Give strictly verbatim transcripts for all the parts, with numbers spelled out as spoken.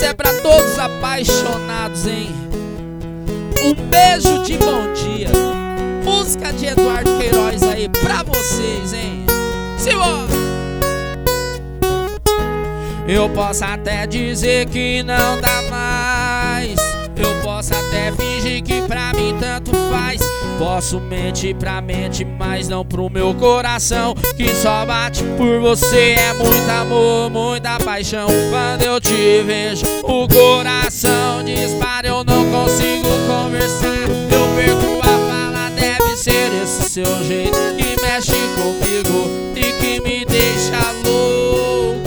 Essa é pra todos os apaixonados, hein? Um beijo de bom dia. Música de Eduardo Queiroz aí pra vocês, hein? Simbora! Eu posso até dizer que não dá mais, eu posso até fingir que pra mim tanto faz. Posso mentir pra mente, mas não pro meu coração, que só bate por você. É muito amor, muita paixão. Quando eu te vejo, o coração dispara. Eu não consigo conversar, eu perco a fala. Deve ser esse seu jeito que mexe comigo e que me deixa louco.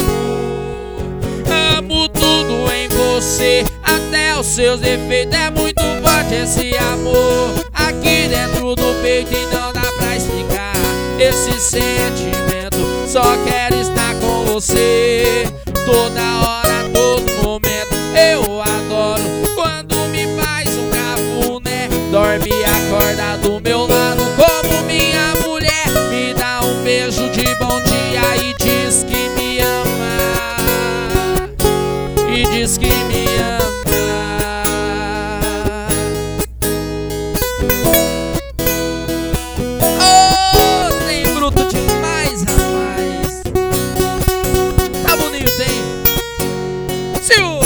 Amo tudo em você, até os seus defeitos. É muito forte esse amor aqui dentro do peito e não dá pra explicar esse sentimento. Só quero estar com você toda hora, todo momento. Eu adoro quando me faz um cafuné, dorme e acorda do meu lado como minha mulher. Me dá um beijo de bom dia e diz que me ama, e diz que me ama. Oh, tem bruto demais, rapaz. Tá bonito, hein? Sim.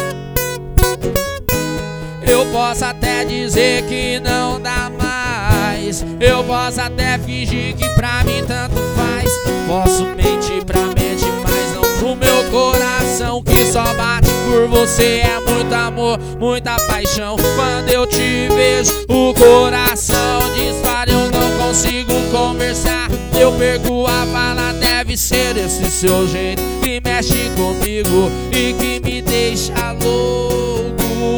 Eu posso até dizer que não dá mais, eu posso até fingir que pra mim tanto faz. Posso mentir pra mente, mas não pro meu coração, que só bate por você. É muito amor, muita paixão. Quando eu te vejo, o coração dispara. Eu não consigo conversar, eu perco a fala. Deve ser esse seu jeito que mexe comigo e que me deixa louco.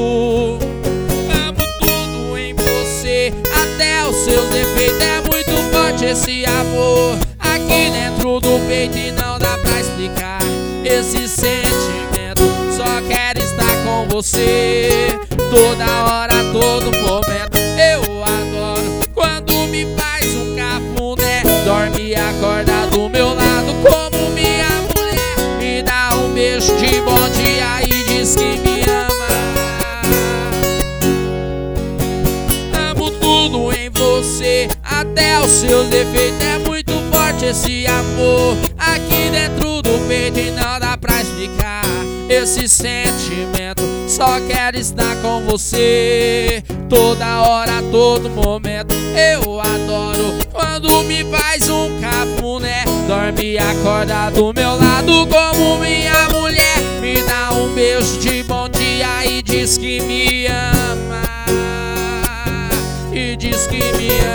Amo tudo em você, até os seus defeitos. É muito forte esse amor aqui dentro do peito e não dá pra explicar esse sentimento. Só quero estar com você toda hora, todo momento. Eu adoro quando me faz um cafuné, dorme e acorda do meu lado como minha mulher. Me dá um beijo de bom dia e diz que me ama. Amo tudo em você, até os seus defeitos. É muito forte esse amor aqui dentro do peito e não dá pra explicar esse sentimento. Só quero estar com você toda hora, todo momento. Eu adoro quando me faz um cafuné, dorme e acorda do meu lado como minha mulher. Me dá um beijo de bom dia e diz que me ama, e diz que me ama.